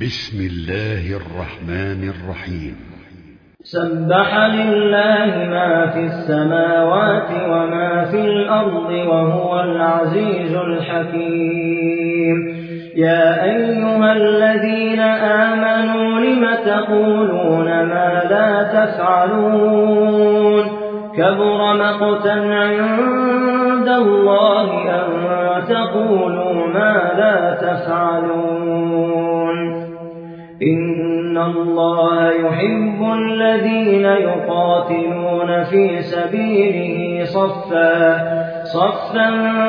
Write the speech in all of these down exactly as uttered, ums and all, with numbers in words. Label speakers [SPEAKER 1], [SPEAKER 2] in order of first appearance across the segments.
[SPEAKER 1] بسم الله الرحمن الرحيم.
[SPEAKER 2] سبح لله ما في السماوات وما في الأرض وهو العزيز الحكيم. يا أيها الذين آمنوا لم تقولون ما لا تفعلون كبر مقتا عند الله أن تقولوا ما لا تفعلون. إن الله يحب الذين يقاتلون في سبيله صفا صفا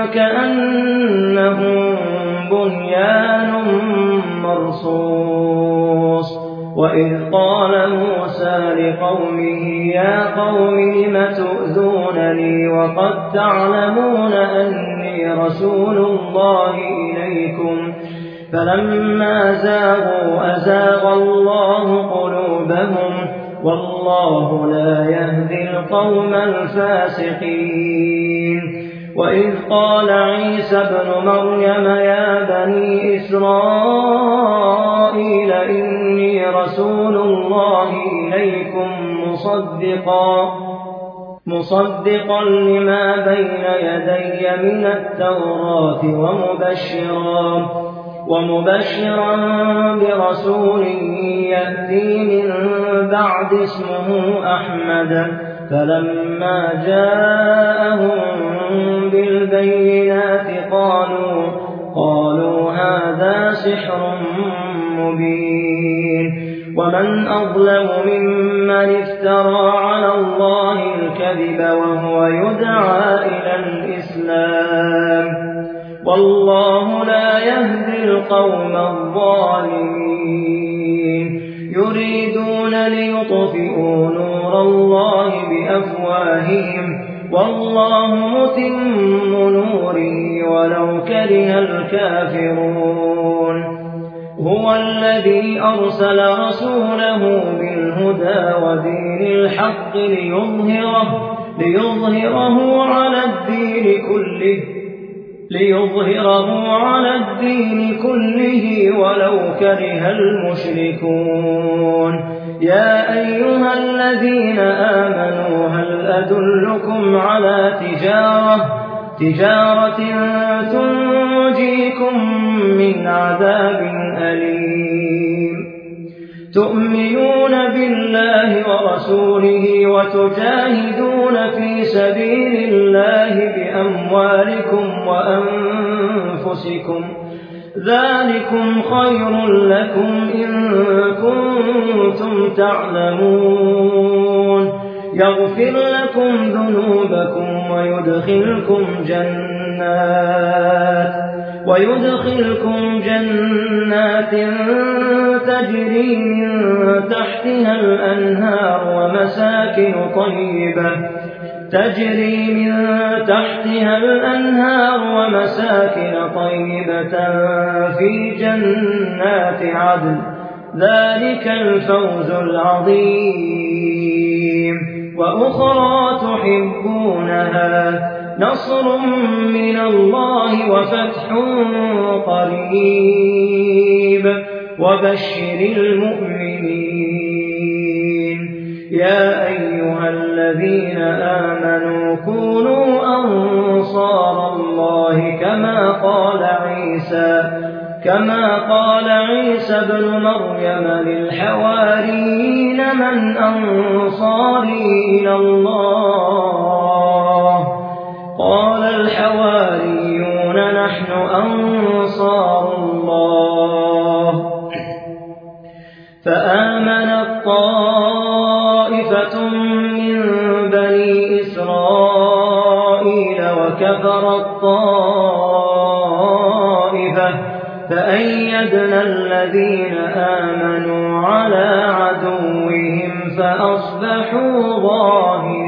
[SPEAKER 2] كأنهم بنيان مرصوص. وإذ قال موسى لقومه يا قوم لم تؤذونني وقد تعلمون أني رسول الله إليكم فلما زاغوا أزاغ الله قلوبهم والله لا يهدي القوم الفاسقين. وإذ قال عيسى ابن مريم يا بني إسرائيل إني رسول الله إليكم مصدقا مصدقا لما بين يدي من التوراة ومبشرا ومبشرا برسول يأتي من بعد اسمه أحمد. فلما جاءهم بالبينات قالوا قالوا هذا سحر مبين. ومن أظلم ممن افترى على الله الكذب وهو يدعى إلى الإسلام والله لا يهدي القوم الظالمين. يريدون ليطفئوا نور الله بأفواههم والله متم نوره ولو كره الكافرون. هو الذي أرسل رسوله بالهدى ودين الحق ليظهره, ليظهره على الدين كله ليظهره على الدين كله ولو كره المشركون. يا أيها الذين آمنوا هل أدلكم على تجارة تجارة تنجيكم من عذاب أليم تؤمنون بالله ورسوله وتجاهدون في سبيل الله بأموالكم وأنفسكم ذلكم خير لكم إن كنتم تعلمون. يغفر لكم ذنوبكم ويدخلكم جنات ويدخلكم جنات تجري من تحتها الأنهار ومساكن طيبة تجري من تحتها الأنهار ومساكن طيبة في جنات عدن ذلك الفوز العظيم. وأخرى تحبونها نصر من الله وفتح قريب وبشر المؤمنين. يا أيها الذين آمنوا كونوا أنصار الله كما قال عيسى كما قال عيسى ابن مريم للحواريين من أنصاري إلى الله قال الحواريون نحن أنصار الله. فآمنت طائفة من بني إسرائيل وكفرت طائفة فأيدنا الذين آمنوا على عدوهم فأصبحوا ظاهرين.